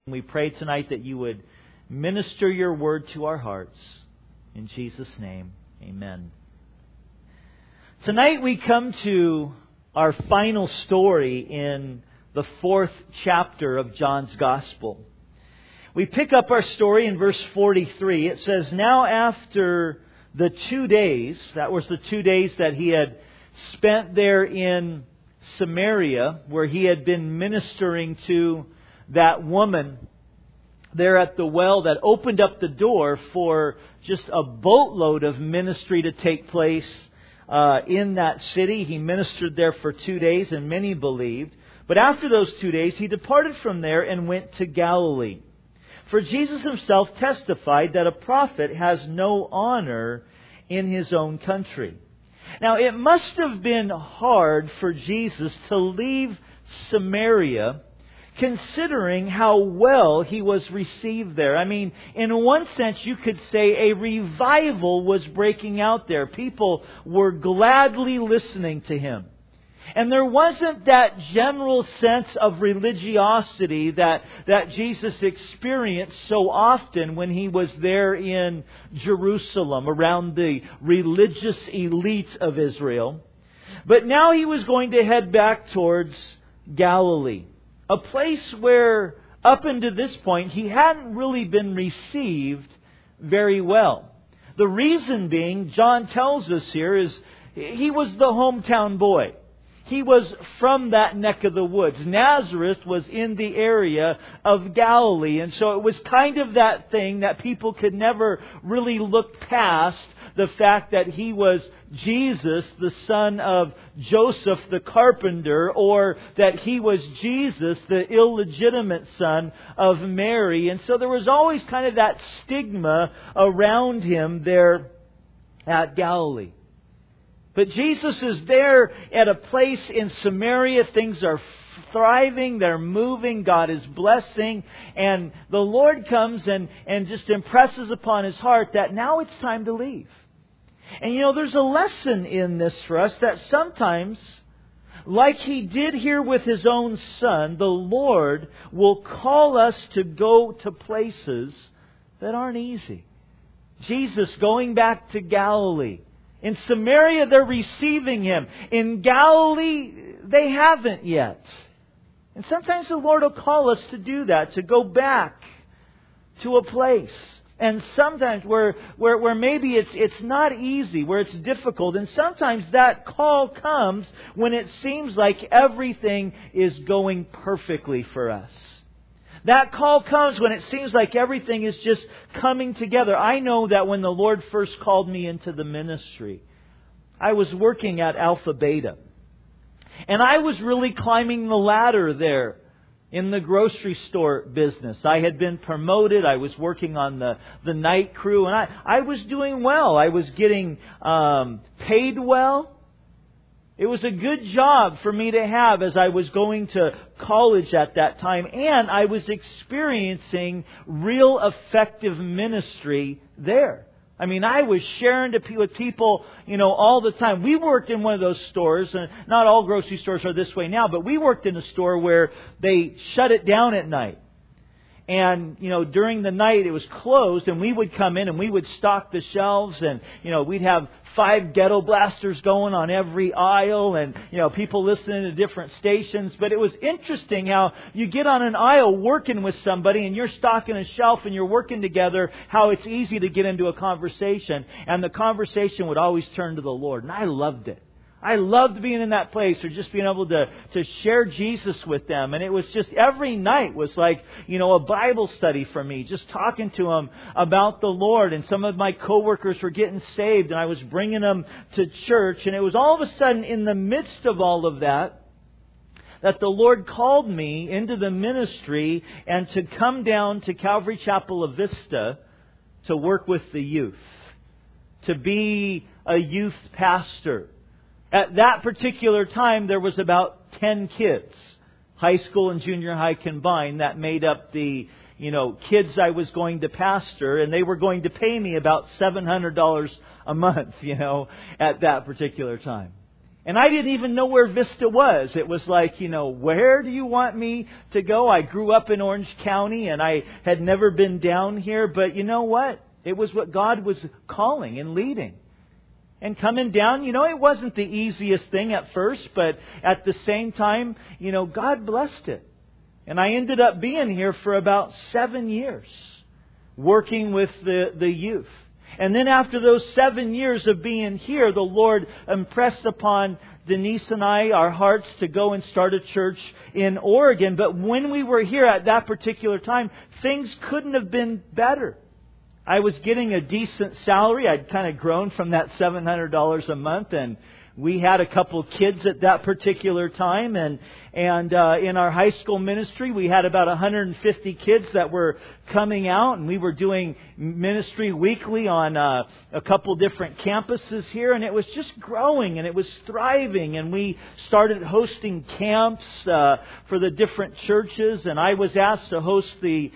We pray tonight that you would minister your word to our hearts. In Jesus' name, amen. Tonight we come to our final story in the 4th chapter of John's Gospel. We pick up our story in verse 43. It says, "Now after the 2 days," that was the 2 days that he had spent there in Samaria, where he had been ministering to that woman there at the well that opened up the door for just a boatload of ministry to take place in that city. He ministered there for 2 days, and many believed. But after those 2 days, he departed from there and went to Galilee. For Jesus himself testified that a prophet has no honor in his own country. Now, it must have been hard for Jesus to leave Samaria, considering how well he was received there. I mean, in one sense, you could say a revival was breaking out there. People were gladly listening to him. And there wasn't that general sense of religiosity that Jesus experienced so often when he was there in Jerusalem, around the religious elite of Israel. But now he was going to head back towards Galilee, a place where, up until this point, he hadn't really been received very well. The reason being, John tells us here, is he was the hometown boy. He was from that neck of the woods. Nazareth was in the area of Galilee. And so it was kind of that thing that people could never really look past, the fact that he was Jesus, the son of Joseph the carpenter, or that he was Jesus, the illegitimate son of Mary. And so there was always kind of that stigma around him there at Galilee. But Jesus is there at a place in Samaria. Things are thriving. They're moving. God is blessing. And the Lord comes and just impresses upon his heart that now it's time to leave. And there's a lesson in this for us, that sometimes, like he did here with his own son, the Lord will call us to go to places that aren't easy. Jesus going back to Galilee. In Samaria, they're receiving him. In Galilee, they haven't yet. And sometimes the Lord will call us to do that, to go back to a place. And sometimes where maybe it's not easy, where it's difficult. And sometimes that call comes when it seems like everything is going perfectly for us. That call comes when it seems like everything is just coming together. I know that when the Lord first called me into the ministry, I was working at Alpha Beta. And I was really climbing the ladder there in the grocery store business. I had been promoted. I was working on the night crew. And I was doing well. I was getting paid well. It was a good job for me to have as I was going to college at that time. And I was experiencing real effective ministry there. I mean, I was sharing with people, all the time. We worked in one of those stores, and not all grocery stores are this way now, but we worked in a store where they shut it down at night. And, during the night it was closed, and we would come in and we would stock the shelves, and, we'd have 5 ghetto blasters going on every aisle, and, people listening to different stations. But it was interesting how you get on an aisle working with somebody and you're stocking a shelf and you're working together, how it's easy to get into a conversation. And the conversation would always turn to the Lord. And I loved it. I loved being in that place, or just being able to share Jesus with them. And it was just, every night was like, a Bible study for me, just talking to them about the Lord. And some of my coworkers were getting saved, and I was bringing them to church. And it was all of a sudden, in the midst of all of that the Lord called me into the ministry and to come down to Calvary Chapel of Vista to work with the youth, to be a youth pastor. At that particular time, there was about 10 kids, high school and junior high combined, that made up the, kids I was going to pastor. And they were going to pay me about $700 a month, at that particular time. And I didn't even know where Vista was. It was like, where do you want me to go? I grew up in Orange County and I had never been down here. But you know what? It was what God was calling and leading. And coming down, it wasn't the easiest thing at first, but at the same time, God blessed it. And I ended up being here for about 7 years, working with the youth. And then after those 7 years of being here, the Lord impressed upon Denise and I our hearts to go and start a church in Oregon. But when we were here at that particular time, things couldn't have been better. I was getting a decent salary. I'd kind of grown from that $700 a month, and we had a couple of kids at that particular time, and in our high school ministry, we had about 150 kids that were coming out, and we were doing ministry weekly on a couple different campuses here, and it was just growing, and it was thriving, and we started hosting camps for the different churches, and I was asked to host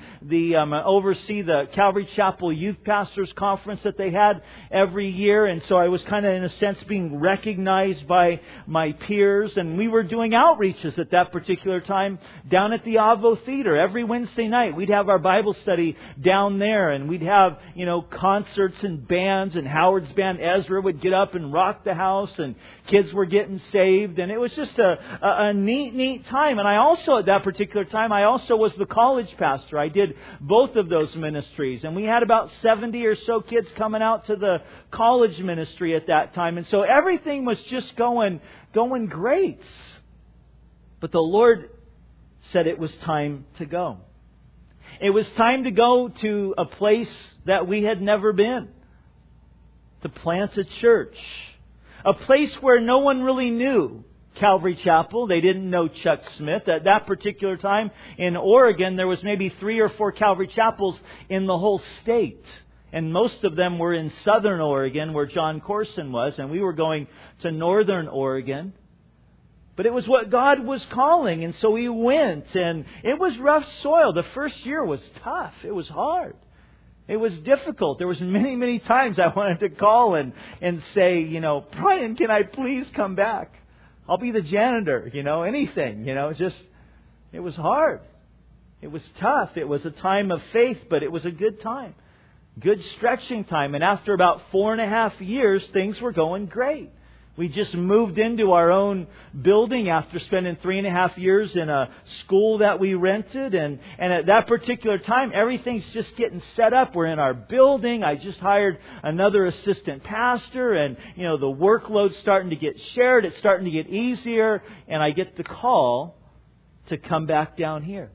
oversee the Calvary Chapel Youth Pastors Conference that they had every year, and so I was kind of, in a sense, being recognized by my peers, and we were doing outreaches at that particular time down at the Avo Theater. Every Wednesday night we'd have our Bible study down there, and we'd have concerts and bands, and Howard's band Ezra would get up and rock the house, and kids were getting saved, and it was just a neat time. And I also, at that particular time, I also was the college pastor. I did both of those ministries, and we had about 70 or so kids coming out to the college ministry at that time, and so everything was just going great. But the Lord said it was time to go. It was time to go to a place that we had never been. To plant a church. A place where no one really knew Calvary Chapel. They didn't know Chuck Smith. At that particular time in Oregon, there was maybe 3 or 4 Calvary Chapels in the whole state. And most of them were in southern Oregon, where John Corson was. And we were going to northern Oregon. But it was what God was calling, and so we went, and it was rough soil. The first year was tough. It was hard. It was difficult. There was many times I wanted to call and say, Brian, can I please come back? I'll be the janitor, anything, it was hard. It was tough. It was a time of faith, but it was a good time. Good stretching time. And after about 4.5 years, things were going great. We just moved into our own building after spending 3.5 years in a school that we rented. And at that particular time, everything's just getting set up. We're in our building. I just hired another assistant pastor. And, the workload's starting to get shared. It's starting to get easier. And I get the call to come back down here.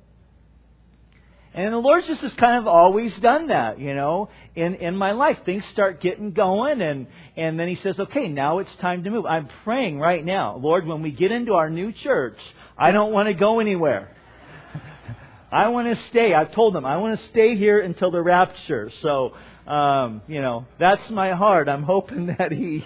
And the Lord just has kind of always done that, in my life. Things start getting going, and then He says, okay, now it's time to move. I'm praying right now, Lord, when we get into our new church, I don't want to go anywhere. I want to stay. I've told them, I want to stay here until the rapture. So, that's my heart. I'm hoping that He,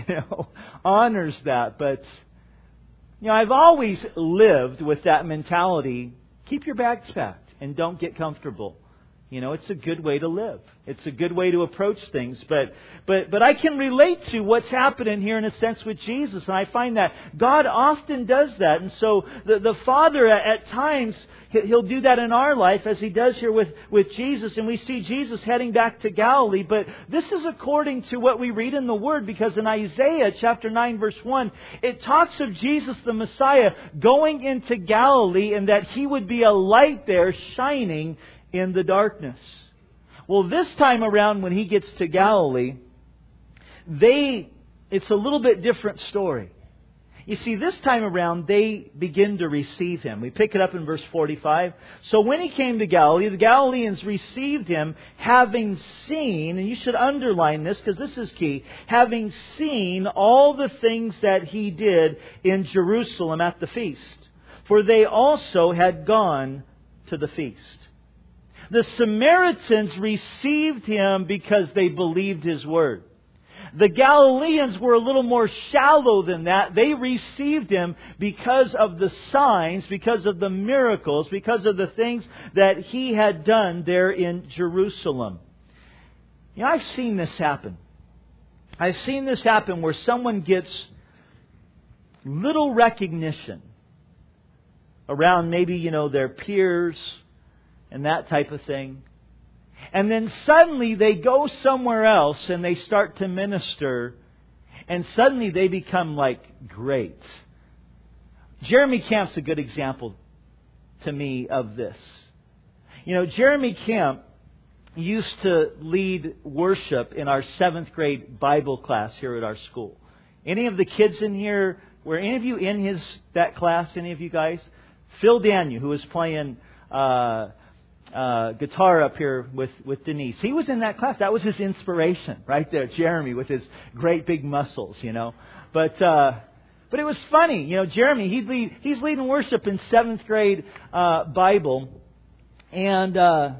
honors that. But, I've always lived with that mentality, keep your bags packed. And don't get comfortable. It's a good way to live. It's a good way to approach things. But I can relate to what's happening here in a sense with Jesus. And I find that God often does that. And so the Father at times, He'll do that in our life as He does here with Jesus. And we see Jesus heading back to Galilee. But this is according to what we read in the Word. Because in Isaiah chapter 9 verse 1, it talks of Jesus the Messiah going into Galilee and that He would be a light there shining in the darkness. Well, this time around when He gets to Galilee, it's a little bit different story. You see, this time around, they begin to receive Him. We pick it up in verse 45. So when He came to Galilee, the Galileans received Him, having seen, and you should underline this because this is key, having seen all the things that He did in Jerusalem at the feast. For they also had gone to the feast. The Samaritans received Him because they believed His word. The Galileans were a little more shallow than that. They received Him because of the signs, because of the miracles, because of the things that He had done there in Jerusalem. I've seen this happen. I've seen this happen where someone gets little recognition around maybe, their peers and that type of thing. And then suddenly they go somewhere else and they start to minister, and suddenly they become like great. Jeremy Camp's a good example to me of this. Jeremy Camp used to lead worship in our 7th grade Bible class here at our school. Any of the kids in here, were any of you in that class, any of you guys? Phil Daniel, who was playing guitar up here with Denise. He was in that class. That was his inspiration right there. Jeremy with his great big muscles, But it was funny. Jeremy, he's leading worship in 7th grade Bible. And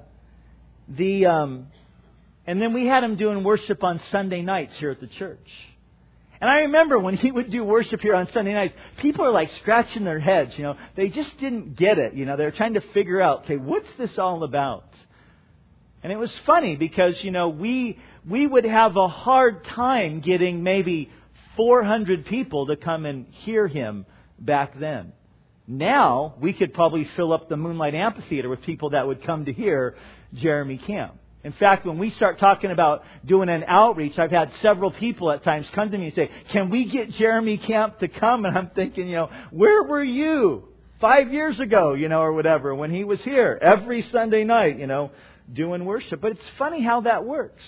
and then we had him doing worship on Sunday nights here at the church. And I remember when he would do worship here on Sunday nights, people are like scratching their heads, They just didn't get it, They're trying to figure out, okay, what's this all about? And it was funny because, we would have a hard time getting maybe 400 people to come and hear him back then. Now, we could probably fill up the Moonlight Amphitheater with people that would come to hear Jeremy Camp. In fact, when we start talking about doing an outreach, I've had several people at times come to me and say, can we get Jeremy Camp to come? And I'm thinking, where were you 5 years ago, or whatever, when he was here every Sunday night, doing worship. But it's funny how that works.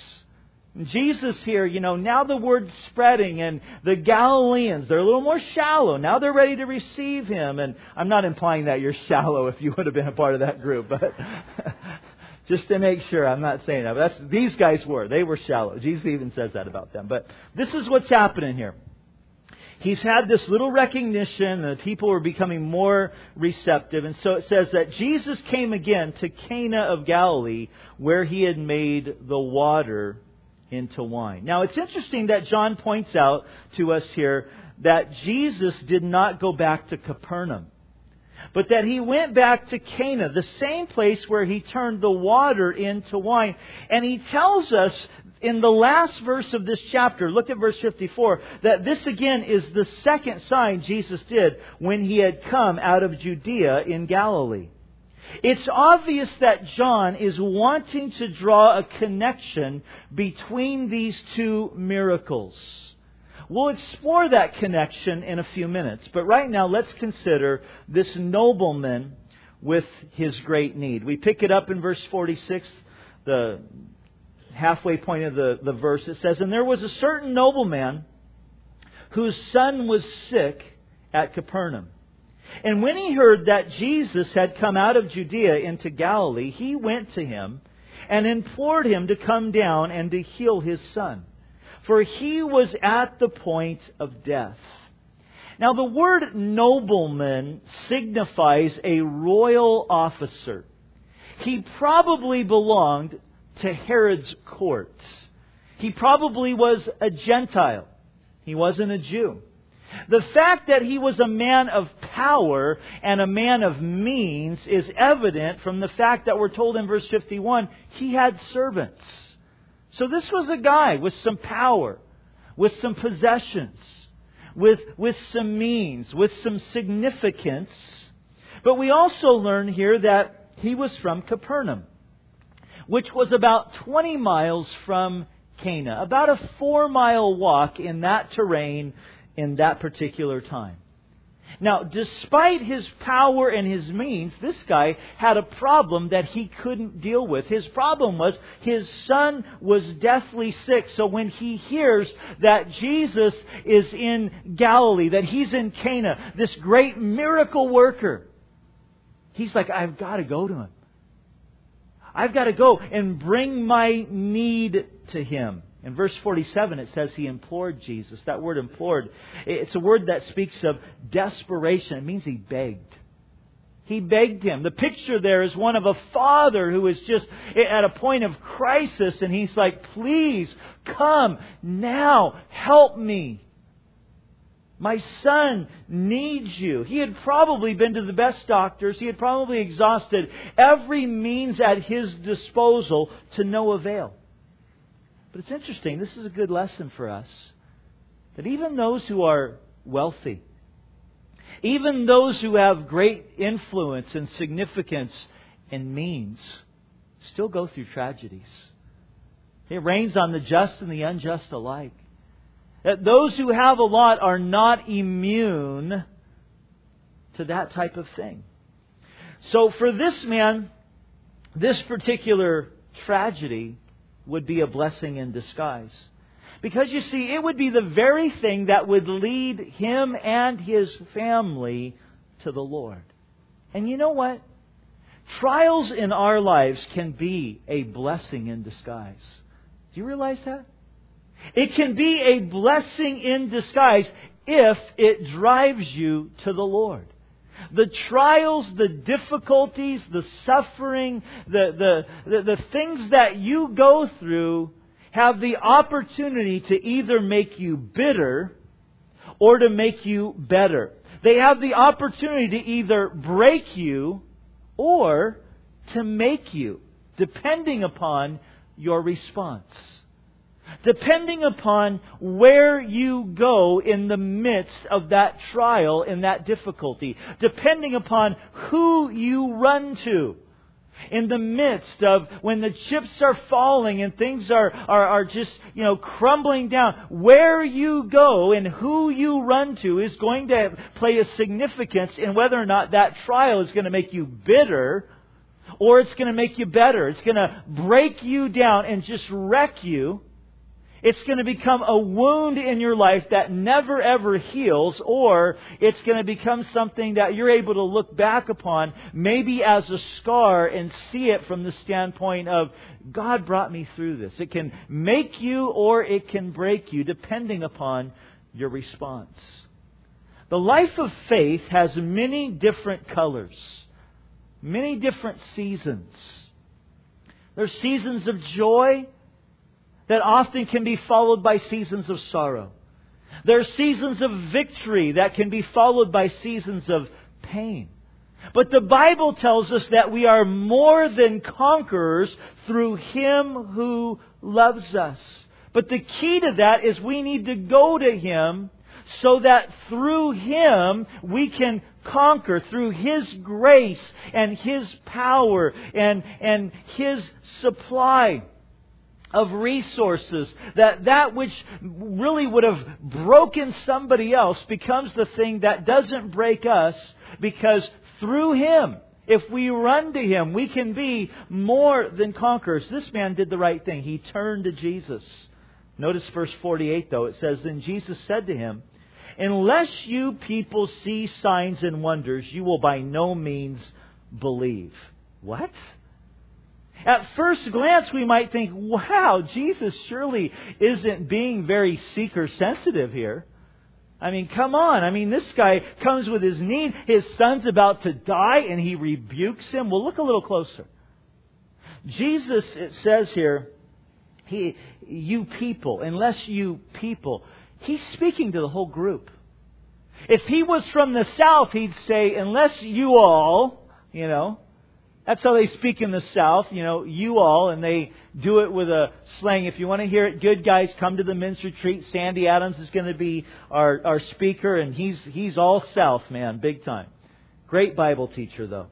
Jesus here, now the word's spreading, and the Galileans, they're a little more shallow. Now they're ready to receive Him. And I'm not implying that you're shallow if you would have been a part of that group, but just to make sure, I'm not saying that. But these guys were. They were shallow. Jesus even says that about them. But this is what's happening here. He's had this little recognition, and people were becoming more receptive. And so it says that Jesus came again to Cana of Galilee, where He had made the water into wine. Now, it's interesting that John points out to us here that Jesus did not go back to Capernaum, but that He went back to Cana, the same place where He turned the water into wine. And He tells us in the last verse of this chapter, look at verse 54, that this again is the second sign Jesus did when He had come out of Judea in Galilee. It's obvious that John is wanting to draw a connection between these two miracles. We'll explore that connection in a few minutes. But right now, let's consider this nobleman with his great need. We pick it up in verse 46, the halfway point of the verse. It says, "And there was a certain nobleman whose son was sick at Capernaum. And when he heard that Jesus had come out of Judea into Galilee, he went to Him and implored Him to come down and to heal his son, for he was at the point of death." Now, the word nobleman signifies a royal officer. He probably belonged to Herod's court. He probably was a Gentile. He wasn't a Jew. The fact that he was a man of power and a man of means is evident from the fact that we're told in verse 51, he had servants. So this was a guy with some power, with some possessions, with some means, with some significance. But we also learn here that he was from Capernaum, which was about 20 miles from Cana, about a 4-mile walk in that terrain in that particular time. Now, despite his power and his means, this guy had a problem that he couldn't deal with. His problem was his son was deathly sick. So when he hears that Jesus is in Galilee, that He's in Cana, this great miracle worker, he's like, I've got to go to Him. I've got to go and bring my need to Him. In verse 47, it says he implored Jesus. That word implored, it's a word that speaks of desperation. It means he begged. He begged Him. The picture there is one of a father who is just at a point of crisis, and he's like, please come now, help me. My son needs you. He had probably been to the best doctors. He had probably exhausted every means at his disposal to no avail. But it's interesting, this is a good lesson for us, that even those who are wealthy, Even those who have great influence and significance and means still go through tragedies. It rains on the just and the unjust alike. That those who have a lot are not immune to that type of thing. So for this man, this particular tragedy would be a blessing in disguise. Because you see, it would be the very thing that would lead him and his family to the Lord. And you know what? Trials in our lives can be a blessing in disguise. Do you realize that? It can be a blessing in disguise if it drives you to the Lord. The trials, the difficulties, the suffering, the things that you go through have the opportunity to either make you bitter or to make you better. They have the opportunity to either break you or to make you, depending upon your response. Depending upon where you go in the midst of that trial and that difficulty. Depending upon who you run to. In the midst of when the chips are falling and things are just, crumbling down. Where you go and who you run to is going to play a significance in whether or not that trial is going to make you bitter or it's going to make you better. It's going to break you down and just wreck you. It's going to become a wound in your life that never ever heals, or it's going to become something that you're able to look back upon maybe as a scar and see it from the standpoint of, God brought me through this. It can make you or it can break you depending upon your response. The life of faith has many different colors, many different seasons. There's seasons of joy that often can be followed by seasons of sorrow. There are seasons of victory that can be followed by seasons of pain. But the Bible tells us that we are more than conquerors through Him who loves us. But the key to that is we need to go to Him so that through Him we can conquer, through His grace and His power and His supply of resources, that which really would have broken somebody else becomes the thing that doesn't break us, because through Him, if we run to Him, we can be more than conquerors. This man did the right thing. He turned to Jesus. Notice verse 48 though. It says, Then Jesus said to him, Unless you people see signs and wonders, you will by no means believe. What? At first glance, we might think, wow, Jesus surely isn't being very seeker-sensitive here. I mean, come on. I mean, this guy comes with his need. His son's about to die, and He rebukes him. Well, look a little closer. Jesus, it says here, you people, unless you people. He's speaking to the whole group. If He was from the South, He'd say, unless you all, That's how they speak in the South, you all, and they do it with a slang. If you want to hear it good, guys, come to the men's retreat. Sandy Adams is going to be our speaker, and he's all South, man, big time. Great Bible teacher, though.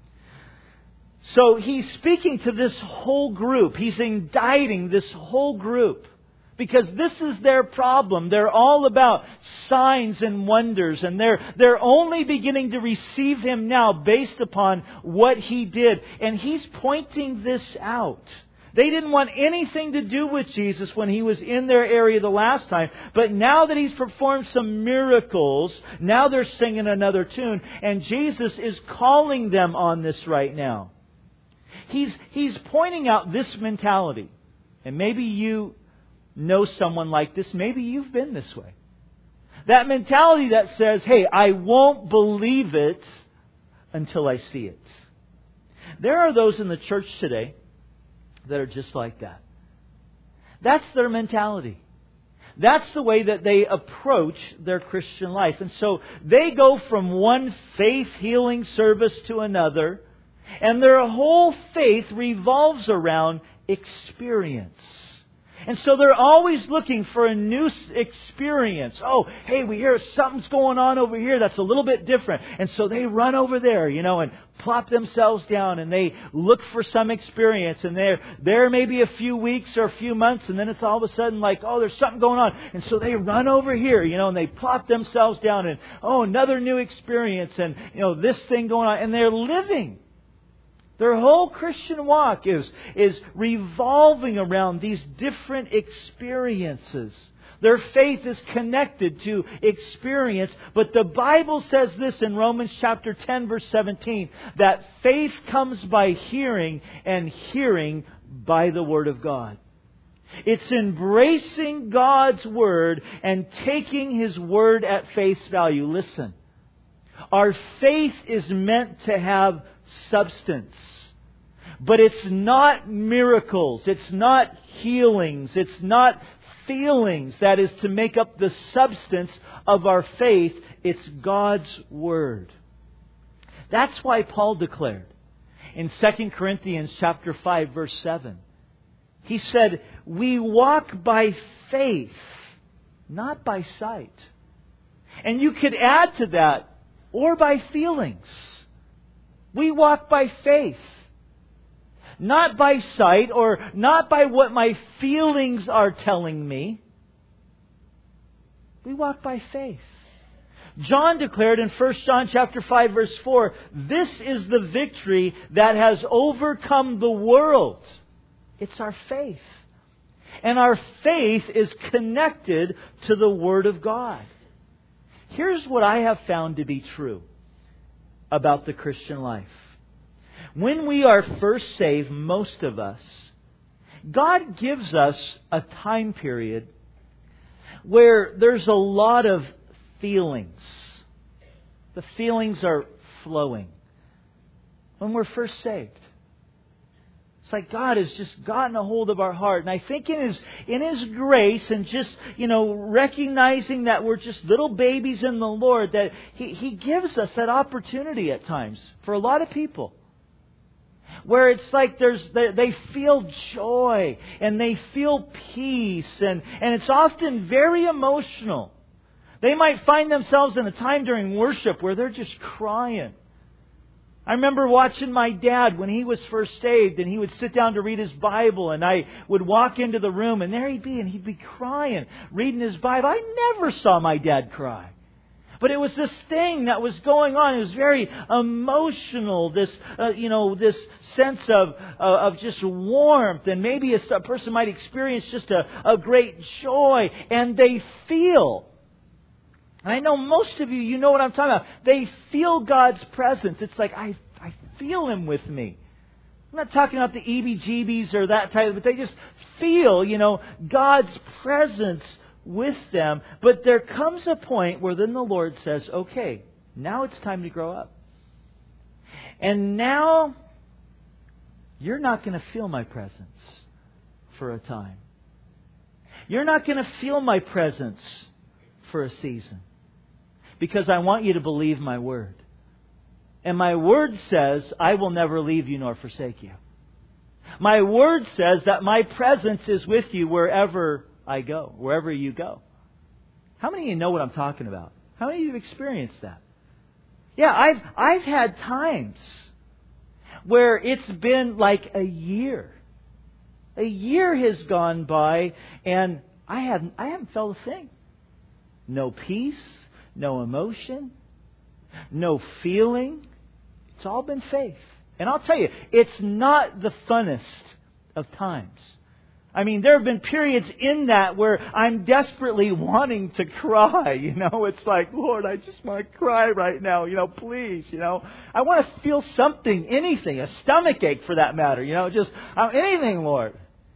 So He's speaking to this whole group. He's indicting this whole group. Because this is their problem. They're all about signs and wonders. And they're only beginning to receive Him now based upon what He did. And He's pointing this out. They didn't want anything to do with Jesus when He was in their area the last time. But now that He's performed some miracles, now they're singing another tune. And Jesus is calling them on this right now. He's pointing out this mentality. And maybe you know someone like this. Maybe you've been this way. That mentality that says, hey, I won't believe it until I see it. There are those in the church today that are just like that. That's their mentality. That's the way that they approach their Christian life. And so they go from one faith healing service to another, and their whole faith revolves around experience. And so they're always looking for a new experience. Oh, hey, we hear something's going on over here that's a little bit different. And so they run over there, and plop themselves down and they look for some experience. And there maybe a few weeks or a few months, and then it's all of a sudden like, oh, there's something going on. And so they run over here, and they plop themselves down and, oh, another new experience and, this thing going on. And they're living. Their whole Christian walk is revolving around these different experiences. Their faith is connected to experience. But the Bible says this in Romans chapter 10, verse 17, that faith comes by hearing, and hearing by the Word of God. It's embracing God's Word and taking His Word at face value. Listen, our faith is meant to have substance. But it's not miracles. It's not healings. It's not feelings that is to make up the substance of our faith. It's God's Word. That's why Paul declared in 2 Corinthians chapter 5, verse 7. He said, we walk by faith, not by sight. And you could add to that, or by feelings. We walk by faith. Not by sight, or not by what my feelings are telling me. We walk by faith. John declared in 1 John chapter 5, verse 4, this is the victory that has overcome the world. It's our faith. And our faith is connected to the Word of God. Here's what I have found to be true about the Christian life. When we are first saved, most of us, God gives us a time period where there's a lot of feelings. The feelings are flowing. When we're first saved. It's like God has just gotten a hold of our heart. And I think in His grace and just, recognizing that we're just little babies in the Lord, that He gives us that opportunity at times for a lot of people. Where it's like they feel joy and they feel peace and it's often very emotional. They might find themselves in a time during worship where they're just crying. I remember watching my dad when he was first saved, and he would sit down to read his Bible, and I would walk into the room and there he'd be, and he'd be crying, reading his Bible. I never saw my dad cry. But it was this thing that was going on. It was very emotional. This sense of just warmth, and maybe a person might experience just a great joy, and they feel. And I know most of you know what I'm talking about. They feel God's presence. It's like I feel Him with me. I'm not talking about the EBGBs or that type, but they just feel, God's presence with them. But there comes a point where then the Lord says, okay, now it's time to grow up. And now you're not going to feel my presence for a time. You're not going to feel my presence for a season. Because I want you to believe my word. And my word says, I will never leave you nor forsake you. My word says that my presence is with you wherever I go, wherever you go. How many of you know what I'm talking about? How many of you have experienced that? Yeah, I've had times where it's been like a year. A year has gone by and I haven't felt a thing. No peace, no emotion, no feeling. It's all been faith. And I'll tell you, it's not the funnest of times. I mean, there have been periods in that where I'm desperately wanting to cry. It's like, Lord, I just want to cry right now. Please, I want to feel something, anything, a stomach ache for that matter. Just anything, Lord.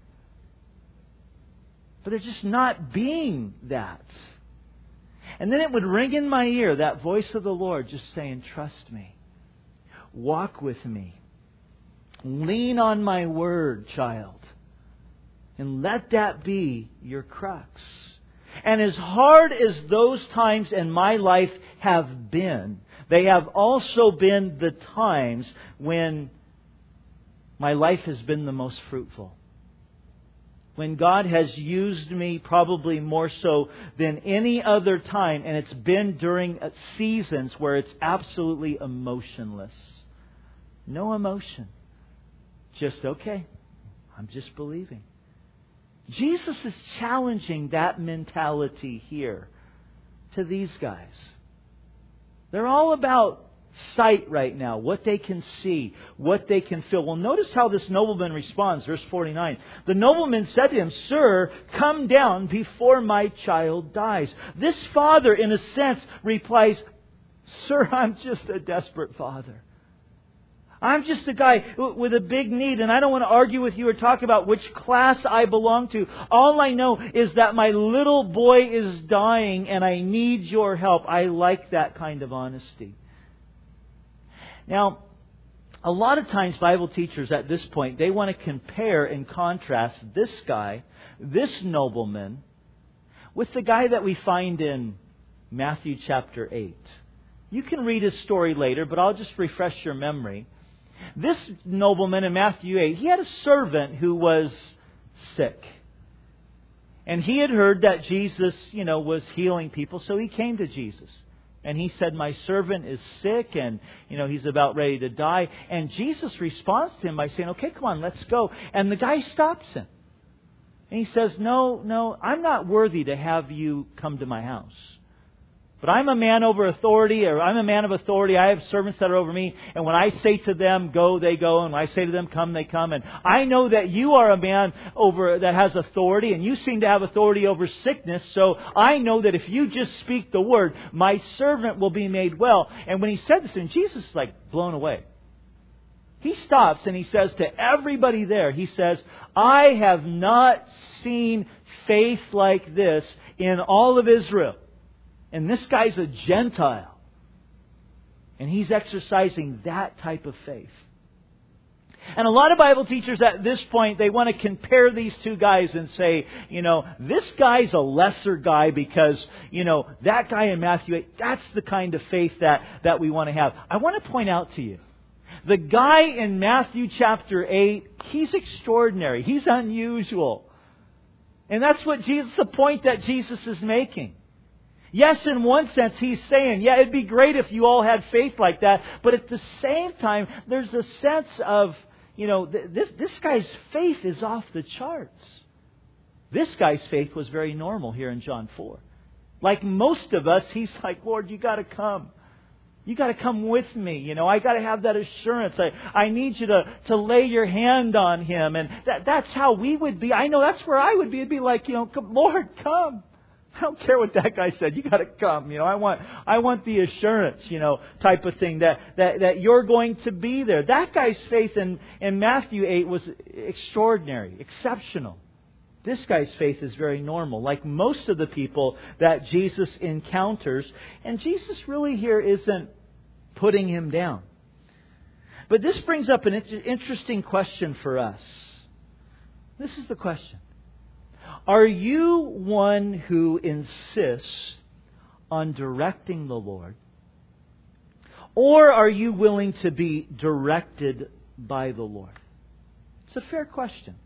But there's just not being that. And then it would ring in my ear, that voice of the Lord just saying, trust me. Walk with me. Lean on my word, child. And let that be your crux. And as hard as those times in my life have been, they have also been the times when my life has been the most fruitful. when God has used me probably more so than any other time, and it's been during seasons where it's absolutely emotionless. No emotion. Just, okay, I'm just believing. Jesus is challenging that mentality here to these guys. They're all about sight right now, what they can see, what they can feel. Well, notice how this nobleman responds, verse 49. The nobleman said to him, "Sir, come down before my child dies." This father, in a sense, replies, "Sir, I'm just a desperate father. I'm just a guy with a big need, and I don't want to argue with you or talk about which class I belong to. All I know is that my little boy is dying, and I need your help." I like that kind of honesty. Now, a lot of times Bible teachers at this point, they want to compare and contrast this guy, this nobleman, with the guy that we find in Matthew chapter 8. You can read his story later, but I'll just refresh your memory. This nobleman in Matthew 8, he had a servant who was sick. And he had heard that Jesus, was healing people, so he came to Jesus. And he said, "My servant is sick and, he's about ready to die." And Jesus responds to him by saying, "Okay, come on, let's go." And the guy stops him. And he says, No, I'm not worthy to have you come to my house. But I'm a man over authority, or I'm a man of authority. I have servants that are over me. And when I say to them, go, they go. And when I say to them, come, they come. And I know that you are a man that has authority. And you seem to have authority over sickness. So I know that if you just speak the word, my servant will be made well. And when he said this, and Jesus is like blown away. He stops and he says to everybody there, he says, "I have not seen faith like this in all of Israel." And this guy's a Gentile. And he's exercising that type of faith. And a lot of Bible teachers at this point, they want to compare these two guys and say, this guy's a lesser guy because, that guy in Matthew 8, that's the kind of faith that we want to have. I want to point out to you, the guy in Matthew chapter 8, he's extraordinary. He's unusual. And that's the point that Jesus is making. Yes, in one sense, he's saying, yeah, it'd be great if you all had faith like that. But at the same time, there's a sense of, this guy's faith is off the charts. This guy's faith was very normal here in John 4. Like most of us, he's like, "Lord, you got to come. You got to come with me. I got to have that assurance. I need you to lay your hand on him." And that's how we would be. I know that's where I would be. It'd be like, "Lord, come. I don't care what that guy said. You got to come. I want the assurance, type of thing that you're going to be there." That guy's faith in Matthew 8 was extraordinary, exceptional. This guy's faith is very normal, like most of the people that Jesus encounters. And Jesus really here isn't putting him down. But this brings up an interesting question for us. This is the question. Are you one who insists on directing the Lord? Or are you willing to be directed by the Lord? It's a fair question.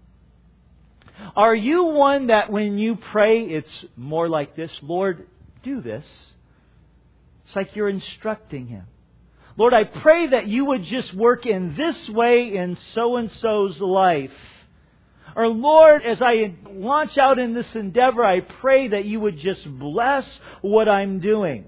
Are you one that when you pray, it's more like this: "Lord, do this." It's like you're instructing Him. "Lord, I pray that you would just work in this way in so-and-so's life." Or, "Lord, as I launch out in this endeavor, I pray that you would just bless what I'm doing."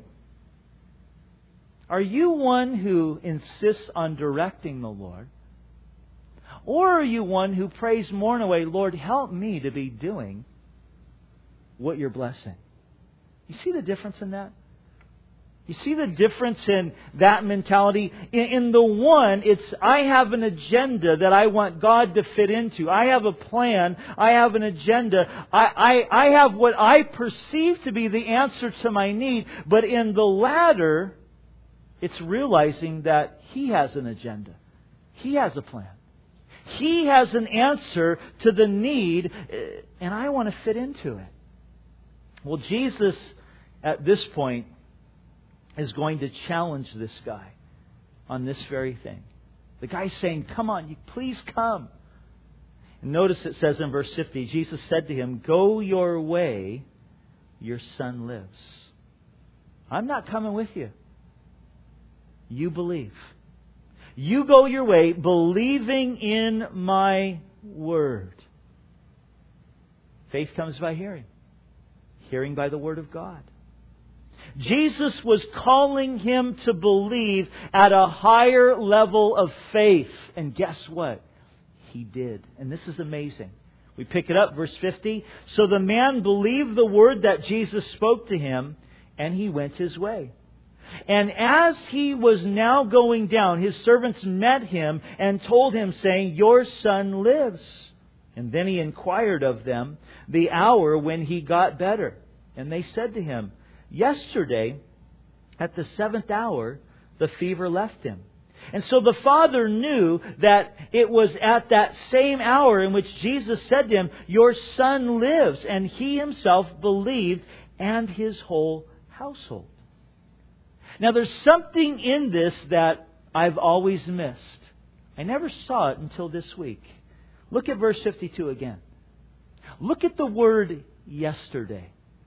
Are you one who insists on directing the Lord? Or are you one who prays more in a way, "Lord, help me to be doing what you're blessing"? You see the difference in that? You see the difference in that mentality? In the one, it's I have an agenda that I want God to fit into. I have a plan. I have an agenda. I have what I perceive to be the answer to my need. But in the latter, it's realizing that He has an agenda. He has a plan. He has an answer to the need, and I want to fit into it. Well, Jesus, at this point, is going to challenge this guy on this very thing. The guy's saying, "Come on, you please come." And notice it says in verse 50, Jesus said to him, "Go your way, your son lives." I'm not coming with you. You believe. You go your way, believing in my word. Faith comes by hearing. Hearing by the word of God. Jesus was calling him to believe at a higher level of faith. And guess what? He did. And this is amazing. We pick it up, verse 50. So the man believed the word that Jesus spoke to him, and he went his way. And as he was now going down, his servants met him and told him, saying, "Your son lives." And then he inquired of them the hour when he got better. And they said to him, "Yesterday, at the 7th hour, the fever left him." And so the father knew that it was at that same hour in which Jesus said to him, "Your son lives." And he himself believed, and his whole household. Now there's something in this that I've always missed. I never saw it until this week. Look at verse 52 again. Look at the word yesterday.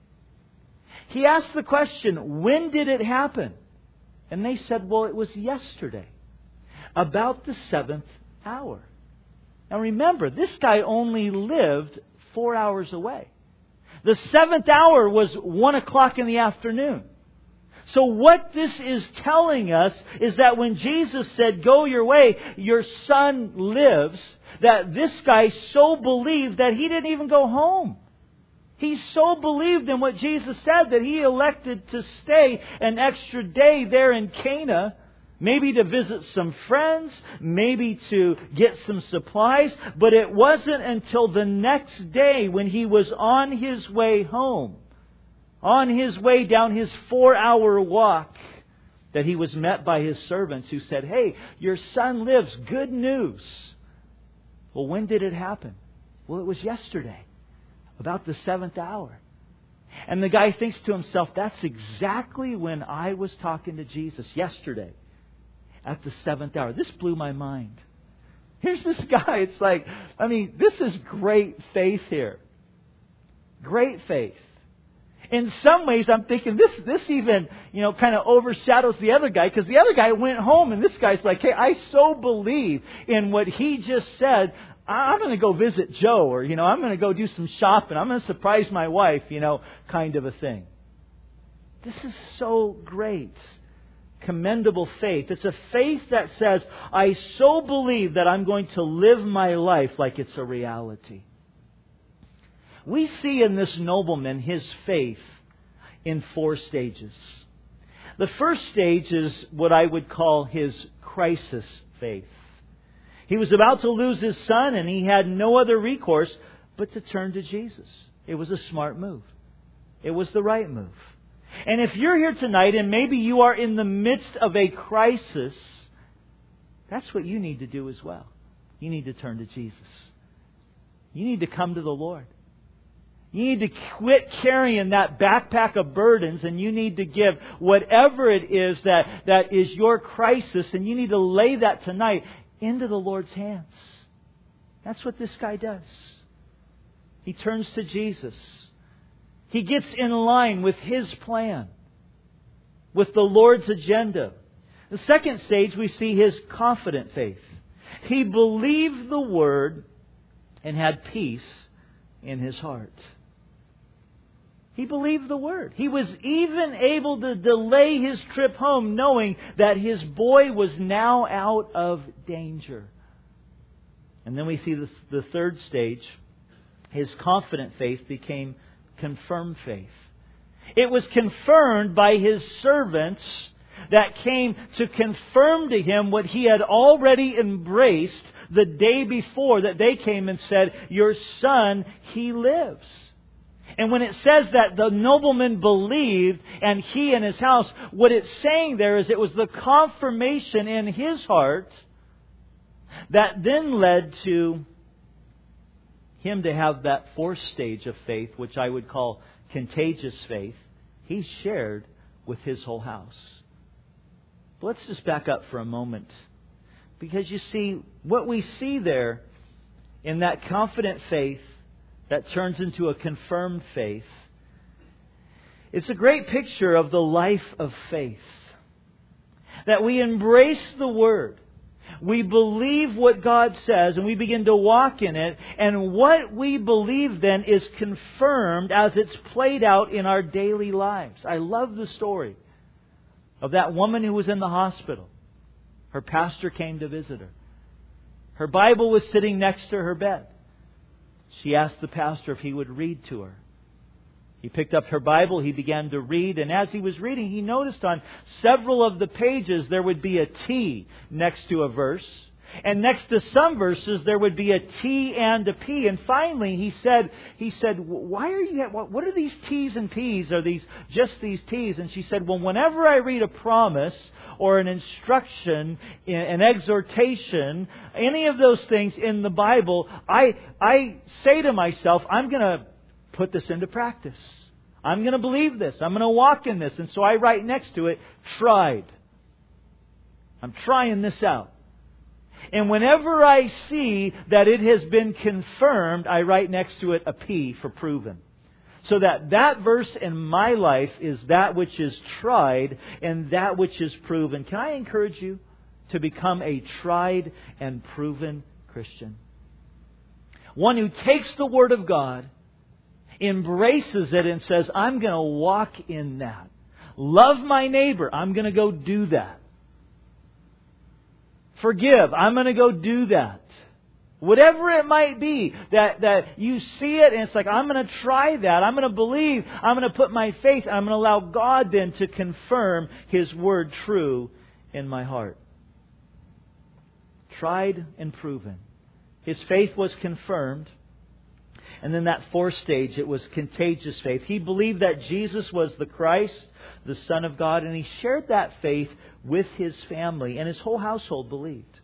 He asked the question, when did it happen? And they said, well, it was yesterday, about the 7th hour. Now remember, this guy only lived 4 hours away. The 7th hour was 1 o'clock in the afternoon. So what this is telling us is that when Jesus said, "Go your way, your son lives," that this guy so believed that he didn't even go home. He so believed in what Jesus said that he elected to stay an extra day there in Cana, maybe to visit some friends, maybe to get some supplies. But it wasn't until the next day when he was on his way home, on his way down his 4-hour walk, that he was met by his servants who said, "Hey, your son lives. Good news." Well, when did it happen? Well, it was yesterday, about the 7th hour. And the guy thinks to himself, that's exactly when I was talking to Jesus, yesterday, at the 7th hour. This blew my mind. Here's this guy. It's like, this is great faith here. Great faith. In some ways, I'm thinking this even, kind of overshadows the other guy, because the other guy went home and this guy's like, "Hey, I so believe in what he just said. I'm going to go visit Joe, or, I'm going to go do some shopping. I'm going to surprise my wife, kind of a thing." This is so great. Commendable faith. It's a faith that says, I so believe that I'm going to live my life like it's a reality. We see in this nobleman his faith in 4 stages. The first stage is what I would call his crisis faith. He was about to lose his son, and he had no other recourse but to turn to Jesus. It was a smart move. It was the right move. And if you're here tonight and maybe you are in the midst of a crisis, that's what you need to do as well. You need to turn to Jesus. You need to come to the Lord. You need to quit carrying that backpack of burdens, and you need to give whatever it is that is your crisis, and you need to lay that tonight into the Lord's hands. That's what this guy does. He turns to Jesus. He gets in line with His plan, with the Lord's agenda. The second stage, we see his confident faith. He believed the Word and had peace in his heart. He believed the Word. He was even able to delay his trip home, knowing that his boy was now out of danger. And then we see the third stage. His confident faith became confirmed faith. It was confirmed by his servants that came to confirm to him what he had already embraced the day before, that they came and said, "Your son, he lives." And when it says that the nobleman believed and he and his house, what it's saying there is it was the confirmation in his heart that then led to him to have that fourth stage of faith, which I would call contagious faith. He shared with his whole house. But let's just back up for a moment. Because you see, what we see there in that confident faith that turns into a confirmed faith, it's a great picture of the life of faith. That we embrace the Word. We believe what God says and we begin to walk in it. And what we believe then is confirmed as it's played out in our daily lives. I love the story of that woman who was in the hospital. Her pastor came to visit her. Her Bible was sitting next to her bed. She asked the pastor if he would read to her. He picked up her Bible, he began to read, and as he was reading, he noticed on several of the pages there would be a T next to a verse. And next to some verses there would be a T and a P. And finally he said, "Why are you? What are these T's and P's? Are these just these T's?" And she said, "Well, whenever I read a promise or an instruction, an exhortation, any of those things in the Bible, I say to myself, I'm going to put this into practice. I'm going to believe this. I'm going to walk in this." And so I write next to it, "Tried." I'm trying this out. And whenever I see that it has been confirmed, I write next to it a P for proven. So that verse in my life is that which is tried and that which is proven. Can I encourage you to become a tried and proven Christian? One who takes the Word of God, embraces it and says, I'm going to walk in that. Love my neighbor. I'm going to go do that. Forgive. I'm going to go do that. Whatever it might be that you see it and it's like, I'm going to try that. I'm going to believe. I'm going to put my faith. I'm going to allow God then to confirm His Word true in my heart. Tried and proven. His faith was confirmed. And then that fourth stage, it was contagious faith. He believed that Jesus was the Christ, the Son of God, and he shared that faith with his family, and his whole household believed.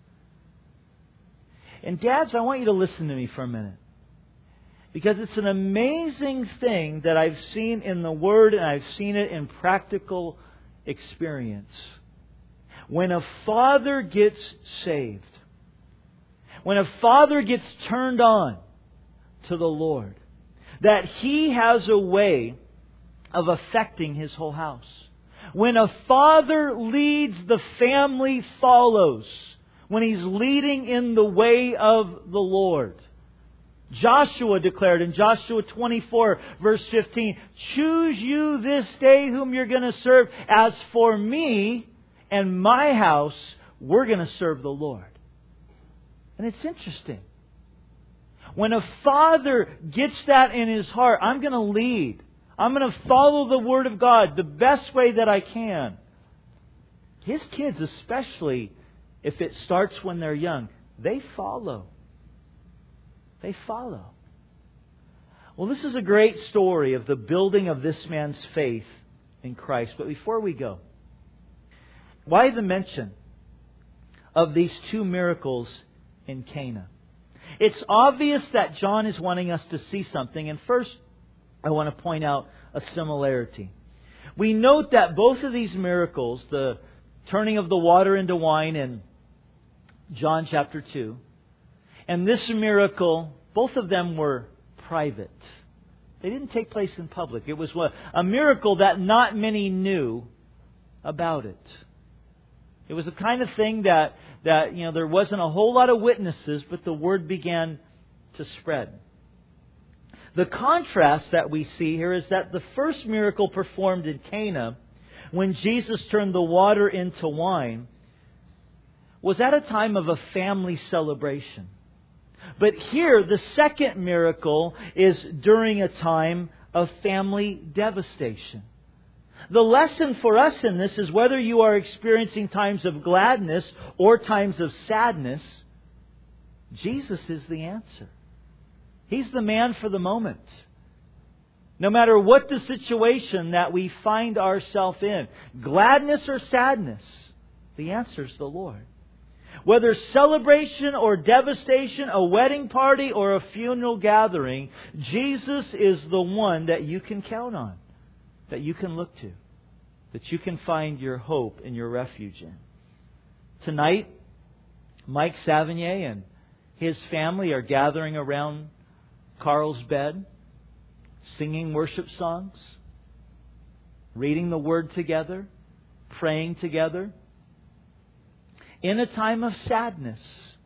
And dads, I want you to listen to me for a minute. Because it's an amazing thing that I've seen in the Word and I've seen it in practical experience. When a father gets saved, when a father gets turned on to the Lord, that He has a way of affecting his whole house. When a father leads, the family follows. When he's leading in the way of the Lord. Joshua declared in Joshua 24 verse 15, "Choose you this day whom you're going to serve. As for me and my house, we're going to serve the Lord." And it's interesting. When a father gets that in his heart, I'm going to lead. I'm going to follow the Word of God the best way that I can. His kids, especially if it starts when they're young, they follow. They follow. Well, this is a great story of the building of this man's faith in Christ. But before we go, why the mention of these two miracles in Cana? It's obvious that John is wanting us to see something. And first, I want to point out a similarity. We note that both of these miracles, the turning of the water into wine in John chapter 2, and this miracle, both of them were private. They didn't take place in public. It was a miracle that not many knew about it. It was the kind of thing that there wasn't a whole lot of witnesses, but the word began to spread. The contrast that we see here is that the first miracle performed in Cana, when Jesus turned the water into wine, was at a time of a family celebration. But here, the second miracle is during a time of family devastation. The lesson for us in this is whether you are experiencing times of gladness or times of sadness, Jesus is the answer. He's the man for the moment. No matter what the situation that we find ourselves in, gladness or sadness, the answer is the Lord. Whether celebration or devastation, a wedding party or a funeral gathering, Jesus is the one that you can count on, that you can look to, that you can find your hope and your refuge in. Tonight, Mike Savigny and his family are gathering around Carl's bed, singing worship songs, reading the Word together, praying together, in a time of sadness.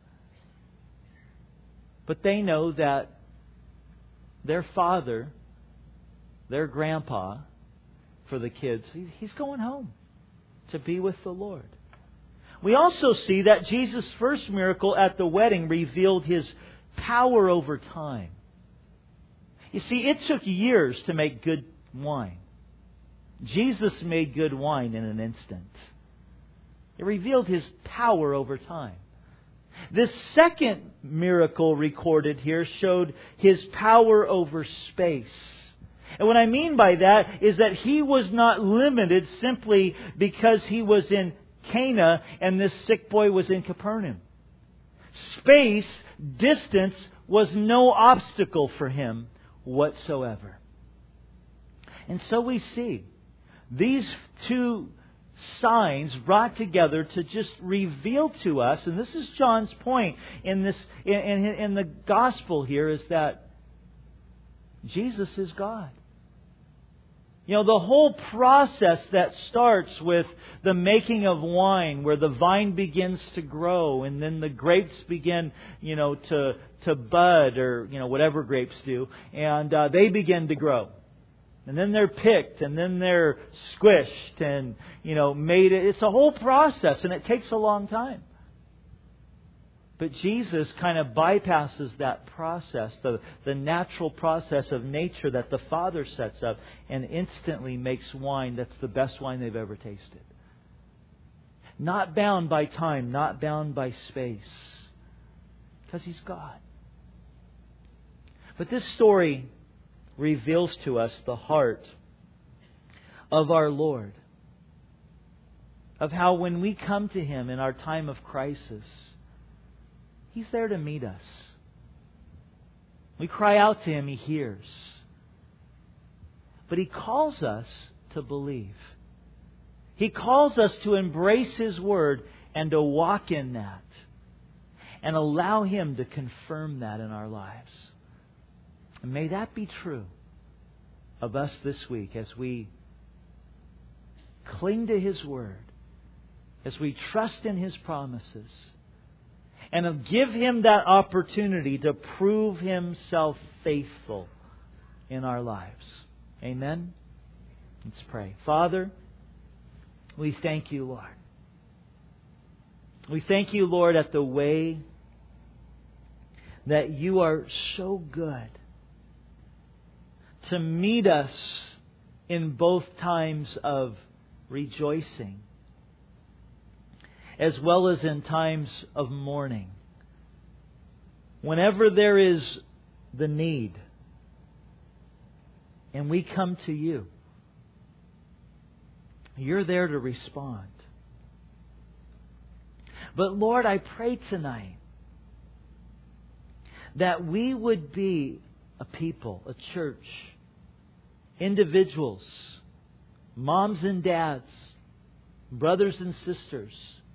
But they know that their father, their grandpa, for the kids, he's going home to be with the Lord. We also see that Jesus' first miracle at the wedding revealed His power over time. You see, it took years to make good wine. Jesus made good wine in an instant. It revealed His power over time. This second miracle recorded here showed His power over space. And what I mean by that is that He was not limited simply because He was in Cana and this sick boy was in Capernaum. Space, distance, was no obstacle for Him whatsoever. And so we see these two signs brought together to just reveal to us, and this is John's point in this in the gospel here, is that Jesus is God. You know, the whole process that starts with the making of wine, where the vine begins to grow and then the grapes begin, to bud, or, whatever grapes do, and they begin to grow. And then they're picked, and then they're squished and, made. It's a whole process, and it takes a long time. But Jesus kind of bypasses that process, the natural process of nature that the Father sets up, and instantly makes wine that's the best wine they've ever tasted. Not bound by time, not bound by space, because He's God. But this story reveals to us the heart of our Lord, of how when we come to Him in our time of crisis, He's there to meet us. We cry out to Him, He hears. But He calls us to believe. He calls us to embrace His Word and to walk in that, and allow Him to confirm that in our lives. And may that be true of us this week as we cling to His Word, as we trust in His promises, and give Him that opportunity to prove Himself faithful in our lives. Amen? Let's pray. Father, we thank You, Lord. We thank You, Lord, at the way that You are so good to meet us in both times of rejoicing as well as in times of mourning. Whenever there is the need and we come to You, You're there to respond. But Lord, I pray tonight that we would be a people, a church, individuals, moms and dads, brothers and sisters,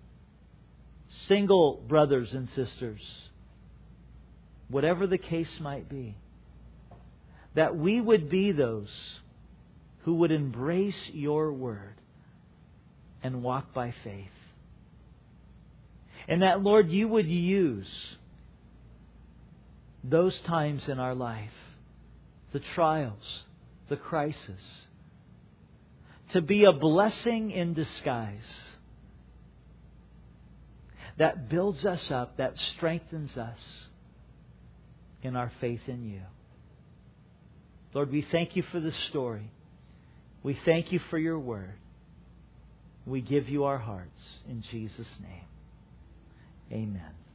single brothers and sisters, whatever the case might be, that we would be those who would embrace Your Word and walk by faith. And that, Lord, You would use those times in our life, the trials, the crisis, to be a blessing in disguise that builds us up, that strengthens us in our faith in You. Lord, we thank You for this story. We thank You for Your Word. We give You our hearts in Jesus' name. Amen.